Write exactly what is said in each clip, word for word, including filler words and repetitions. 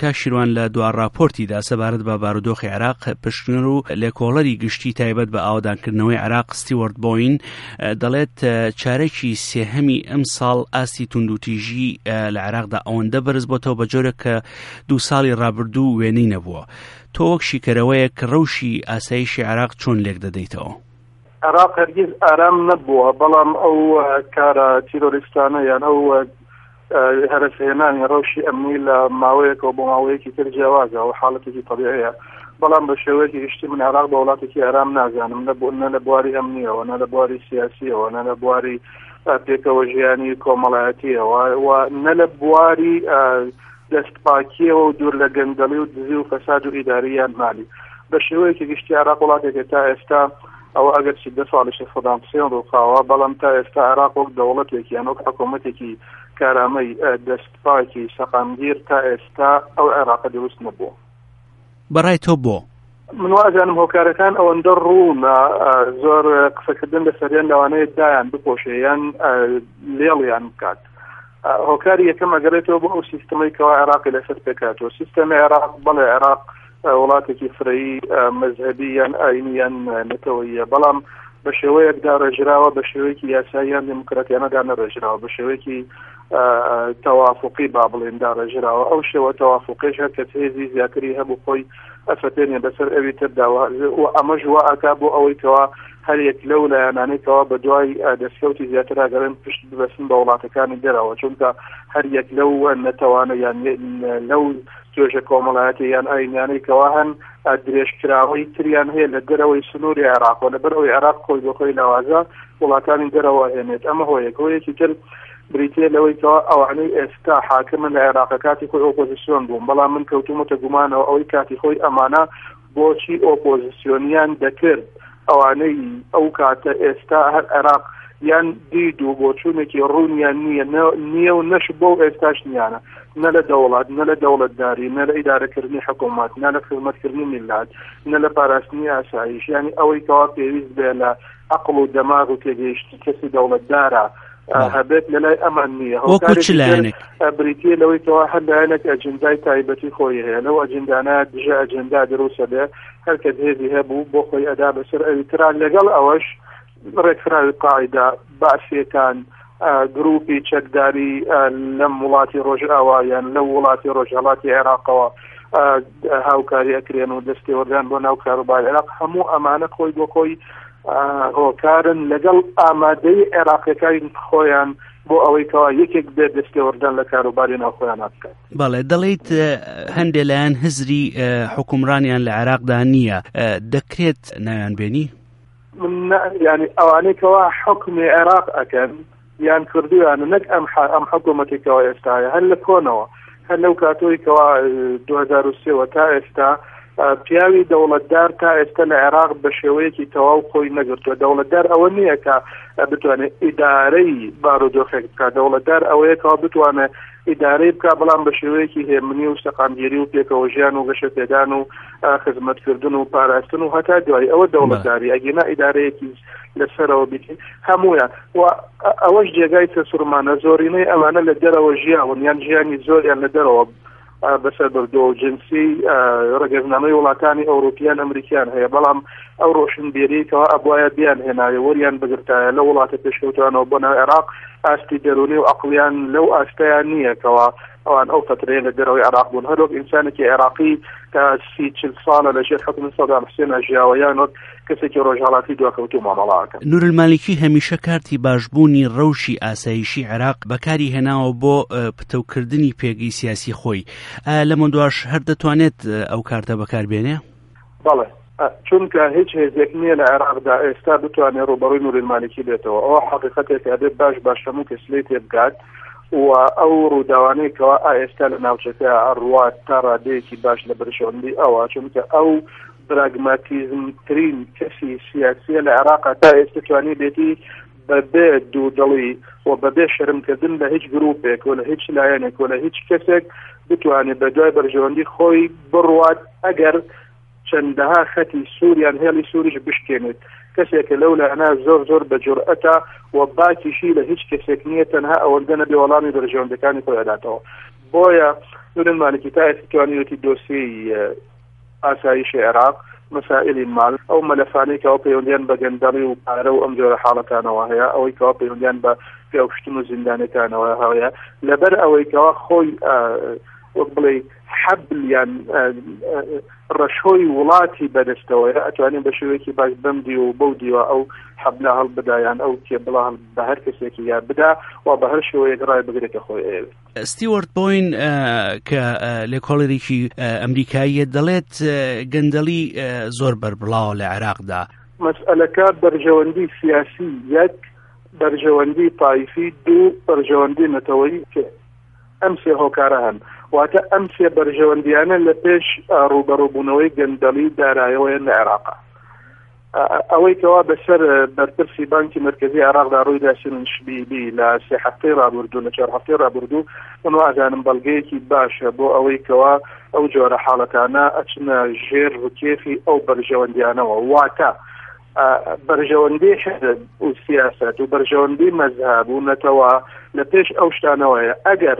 کاشیروان لە دوا راپۆرتیدا سەبارەت بە بارودۆخی عێراق پشکنەر و لێکۆڵەری گشتی تایبەت بە ئاوادانکردنەوەی عێراق ستیوارت بۆین دەڵێت چارەکی سێهەمی ئەم ساڵ ئاستی توندوتیژی لە عێراقدا ئەوەندە بەرز بۆتەوە بە جۆرە کە دوو ساڵی ڕابردوو وێنەی نەبووە. تۆ وەک شیکەرەوەیە کە ڕەوشی ئاسایشی عێراق چۆن لێک دەدەیتەوە؟ عێراق هەرگیز ئارام نەبووە، بەڵام ئەو کارە تیرۆریستانە یان ئەو هەرسهێنانی ڕەوشی ئەمنی لە ماوەیەکەوە بۆ ماوەیەکی تر جیاوازە و حاڵەتێکی طبیعیە، بەڵام بە شێوەیەکی گشتی من عێراق بە وڵاتێکی ئارام نازانم، نە لە بواری ئەمنیەوە، نە لە بواری سیاسیەوە، نە لە بواری پێکەوە ژیانی کۆمەڵایەتیەوە، و نە لە بواری دەستپاکیەوە و دوور لە گەندەڵی و دزی و فەساد و ئیداریان مالی. بە شێوەیەکی گشتی عێراق وڵاتێکە تا ئێستا ئەوە ئەگەر سیدە ساڵیشە سەدام حوسێن ڕووخاوە، بەڵام تا ئێستا عێراق وەک دەوڵەتێکی یان وەک حکوومەتێکی کارامەی دەستپاکی سەقامگیر تا ئێستا ئەو عێراقە دروست نەبووە. بەڕای تۆ بۆ؟ من وازانم هۆکارەکان ئەوەندە ڕوونە زۆر قسەکردن لەسەریان لەوانەیە دایان بپۆشێیان لێڵیان بکات. هۆکاری یەکەم ئەگەرێتەوە بۆ ئەو سیستەمەی کەوا عێراقی لەسەر پێکاتەوە. سیستەمی عێراق بەڵێ عێراق وڵاتێکی فرەیی مەذهبی یان ئاینی یان نەتەوەییە، بەڵام بە شێوەیەکدا ڕێژراوە، بە شێوەیەکی یاساییان دموکراتیانەدا نەڕێژراوە، بە شێوەیەکی تەوافقی با بڵێندا ڕێژراوە. ئەو شێوە تەوافقیش هەر کەس هێزی زیاتری هەبوو خۆی ئەفەتێنێ بەسەر ئەوی ترداوە، و ئەمەش وا ئەکا بۆ ئەوەی کەوا هەر یەک لەو لایەنانەیەکەوە بە دوای دەستکەوتی زیاتر ئەگەڕێن پشت ببەسن بە وڵاتەکانی دەرەوە، چونکە هەر یەک لەو نەتەوانە یان لەو توێژە کۆمەڵایەتی یان ئاینیانەی کەوا هەن درێژکراوەی تریان هەیە لە دەرەوەی سنووری عێراقەوە، لەبەر ئەوەی عێراق خۆی بۆ خۆی لاوازە وڵاتانی دەرەوە هێنێت. ئەمە هۆیەک هۆیەکی تر بریتە لەوەی کەوا ئەوانەی ئێستا حاکمن لە عێراق کاتی خۆی ئۆپۆزیسیۆن بوون، بەڵام من کەوتومەتە گومانەوە ئەوەی کاتی خۆی ئەمانە بۆچی ئۆپۆزیسیۆنیان دەکرد ئەوانەی ئەو کاتە ئێستا هەر عێراق یان دید و بۆچوونێکی ڕوونیان نییە نییە و نەش بۆ ئێستاش نیانە، نە لە دەوڵات، نە لە دەوڵەتداری، نە لە ئیدارەکردنی حکوومەت، نە لە خزمەتکردنی میلات، نە لە پاراستنی ئاسایش. یانی ئەوەی کەوا پێویست بێ لە عەقڵ و دەماغ و تێگەیشتی کەسی دەوڵەتدارە هەبێت لەلای ئەمان نییە. بریتە لەوەی کەوا هەر لایەنێک ئەجندای تایبەتی خۆی هەیە، لەو ئەجندانە دژە ئەجندا دروستە بێ، هەر کەس هێزی هەبوو بۆ خۆی ئەدا بەسەر ئەوی ترا. لەگەڵ ئەوەش ڕێکخراوی قاعیدا باسیەکان گروپی چەکداری لەم وڵاتی ڕۆژئاوا یان لەو وڵاتی ڕۆژهەڵاتی عێراقەوە هاوکاری ئەکرێن و دەستێوەردان بۆ ناو کاروباری عێراق، هەموو ئەمانە خۆی بۆ خۆی هۆکارن لەگەڵ ئامادەی عێراقیەکانی خۆیان بۆ ئەوەی کەوا یەکێک بێت دەستێوەردان لە کاروباری ناوخۆیان بکات. بەڵێ دەڵێیت هەندێک لایەن هزری حکومڕانیان لە عێراقدا نییە، دەکرێت ناویان بێنی؟ یعنی ئەوانەی کەوا حکمی عێراق ئەکەن یان کردویانە، نەک ئەم ئەم حکوومەتێکەوە ئێستاە، هەر لە کۆنەوە، هەر لەو کاتۆی کەوا دوو هەزار و سێوە تا ئێستا پیاوی دەوڵەتدار تا ئێستا لە عێراق بە شێوەیەکی تەواو خۆی نەگرتووە. دەوڵەتدار ئەوە نییە کە بتوانێت ئیدارەی بارودۆخێک بکات، دەوڵەتدار ئەوەیە کەوا بتوانێت ئیدارەی بکە، بەڵام بە شێوەیەکی هێمنی و سەقامگیری و پێکەوە ژیان و گەشە پێدان و خزمەتکردن و پاراستن و هەتا دوای ئەوە دەوڵەتداری، ئەگەنا ئیدارەیەکی لەسەرەوە بیت هەمویان. و ئەوەش جێگای سەسوورمانە، زۆرینەی ئەمانە لە دەرەوە ژیاون یان ژیانی زۆریان لە دەرەوە بەسەر بردو جنسی ڕێگەزنامەی وڵاتانی ئەوروپیان ئەمریکیان هەیە، بەڵام ئەو ڕۆشنبیری کەوا ئەبوایە بیان هێناوێ وەریان بگرتایە لە وڵاتە پێشکەوتوانەوە بۆ ناو عێراق، ئاستی دەرونی و عەقڵیان لەو ئاستەیان نییە کەوا ئەوان ئەو فترەیە لە دەرەوەی عێراق بوون. هەروەک ئینسانێکی عێراقی کە سی چل ساڵە لەژێر حکومی سەدام حوسێن ژیاوە یان وەک کەسێکی ڕۆژهەڵاتی دووەکەوتوو مامەڵاکە. نورالمالیکی هەمیشە کارتی باشبوونی ڕەوشی ئاسایشی عێراق بەکاری هێناوە بۆ پتەوکردنی پێگەی سیاسی خۆی. لەمە دواش هەر دەتوانێت ئەو کارتە بەکاربێنێ؟ بەڵێ، چونکە هیچ هێزێک نییە لە عێراقدا ئێستا بتوانێت ڕوبەڕووی نورالمالیکی بێتەوە. ئەوە حەقیقەتێک ئەبێت باش باش هەموو کەس لێ تێبگات، و ئەو ڕووداوانەی کەوا ئێستا لە ناوچەکە ئەڕوات تا ڕادەیەکی باش لە بەرژەوەندی ئەوە، چونکە ئەو براگماتیزمترین کەسی سیاسیە لە عێراق تا ئێستا توانی بێتی بەبێ دوو دڵی و بەبێ شەرمکردن لە هیچ گروپێک و لە هیچ لایەنێک و لە هیچ کەسێک بتوانێت بە دوای بەرژەوەندی خۆی بڕوات ئەگەر چەندەها خەتی سووریان هێڵی سووریش بشکێنێت. کەسێکە لەو لایەنە زۆر زۆر بە جورئەتە و باکیشی لە هیچ کەسێک نییە تەنها ئەوەندە نەبێ وەڵامی بەرژەوەندەکانی خۆی ئەداتەوە. بۆیە نورمانێکی تا توانیوەتی دۆسیەی ئاسایشی عێراق مەسائلی مال ئەو مەلەفانەی کەەوە پەیوەندیان بە گەندەڵی و پارە و ئەم جۆرە حاڵەتانەوە هەیە ئەوەی کەەوە پەیوەندیان بە پێوشتن و زیندانەکانەوە هەیە لەبەر ئەوەی کەەوە خۆی وەک بڵێ حەبلیان ڕەشۆی وڵاتی بەدەستەوەی ئەتوانین بە شێوەیەکی باش بەمدی و بەودیوە ئەو حەبلە هەڵبدایان ئەو کێبڵە بە هەر کەسێکی یا بدا و بە هەر شێوەیەک ڕای بگرێتە خۆی ئێوێ. ستیوارت بۆین کە لێکۆڵەرێکی ئەمریکاییە دەڵێت گەندەڵی زۆر بەربڵاوە لە عێراقدا. مەسئلەکە بەرژەوەندی سیاسی یەک، بەرژەوەندی تایفی دوو، بەرژەوەندی نەتەوەیی کە ئەم سێ هۆکارە هەن. واتە ئەم سێ بەرژەوەندیانە لە پێش ڕوبەڕووبوونەوەی گەندەڵی دارایەوەیە لە عێراقا. ئەوەی کەوا بەسەر بەرپرسی بانکی مرکزی عێراقدا ڕوویدا سنشبیبی لە سێ هەفتەی ڕابردوو لە چوار هەفتەی ڕابردوو من وازانم بەڵگەیەکی باشە بۆ ئەوەی کەوا ئەو جۆرە حاڵەتانە ئەچنە ژێر ڕوکێفی ئەو بەرژەوەندیانەوە. واتە بەرژەوەندی حزب و سیاست و بەرژەوەندی مەذهب و نەتەوە لە پێش ئەو شتانەوەیە. ئەگەر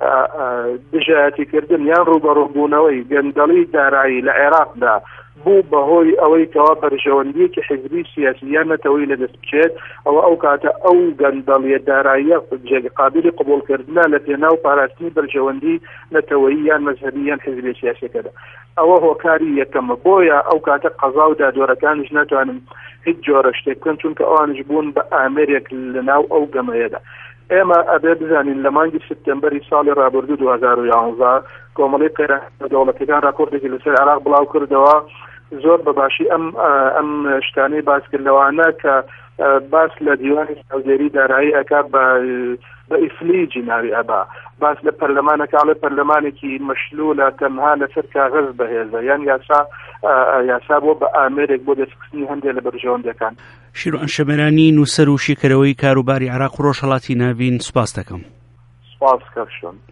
دژایەتیکردن یان ڕوبەڕووبوونەوەی گەندەڵی دارایی لە عێراقدا بوو بەهۆی ئەوەی کەوا بەرژەوەندیەکی حزبی سیاسی یان نەتەوەی لەدەست بچێت، ئەوە ئەو کاتە ئەو گەندەڵیە داراییە قابلی قبولکردنە لە پێناو پاراستنی بەرژەوەندی نەتەوەیی یان مەذهبی یان حزبی سیاسیەکەدا. ئەوە هۆکاری یەکەمە. بۆیە ئەو کاتە قەزا و دادوەرەکانیش ناتوانن هیچ جۆرە شتێک بکەن چونکە ئەوانش بوون بە ئامێرێک لەناو ئەو گەمەیەدا. ئێمە ئەبێ بزانین لە مانگی سپتەمبەری ساڵی ڕابردوو دوو هەزار و یانزە کۆمەڵی قەیرانە دەوڵەتەکان راپۆرتێکی لەسەر عێراق بڵاو کردەوە زۆر بەباشی ئەم ئەم شتانەی باسکردنەوەانە کە باس لە دیوانی چاودێری دارایی ئەکا بە ئیفلیجی ناوی ئەبا، باس لە پەرلەمانەکە لە پەرلەمانێکی مەشلولە تەنها لەسەر کاغەز بەهێزە یان یاسا یاسا بۆ بە ئامێرێک بۆ دەستکردنی هەندێک لە بەرژەوەندەکان. شیروان شەمەرانی نووسەر و شیکەرەوەی کاروباری عێراق و ڕۆژهەڵاتی ناوین، سوپاس دەکەم. سوپاس کەشن.